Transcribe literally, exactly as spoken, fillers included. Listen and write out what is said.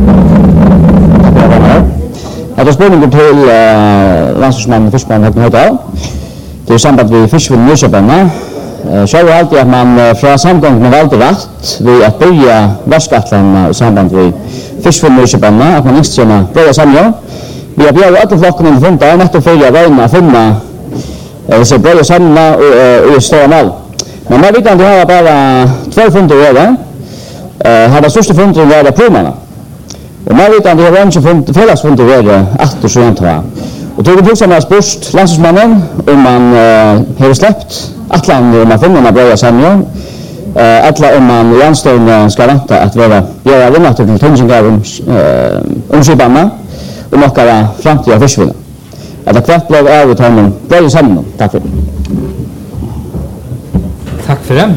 Jag har spurningar till uh, landslagsmannen och fiskmannen Högna Högdal. Det är samband med fiskfull Nyköpinga. Så är det alltid att man från samgången med valde rätt vid att börja världskatlan i samband med fiskfull Nyköpinga, att man inte känner börja samgång. Vi har bjudit alla flocken under funta, netto följa vägen att finna så börja samla och, och stora mål. Men när vi kan ha bara två funter att göra, har det största funter att göra promarna. Och när vi kan ha en fredagsfunter att göra att och så jag. Och tog vi tillsammans först landslagsmannen om man eh, har släppt atlan om man finner en bra samgång. Eh, atla om man i anstånd ska vänta att vara göra vinnat till tunsingar om eh, omskipanna och några framtida fiskvinnar. Eller kvart blev av att ha en bra samgång. Tack för det. Tack för det.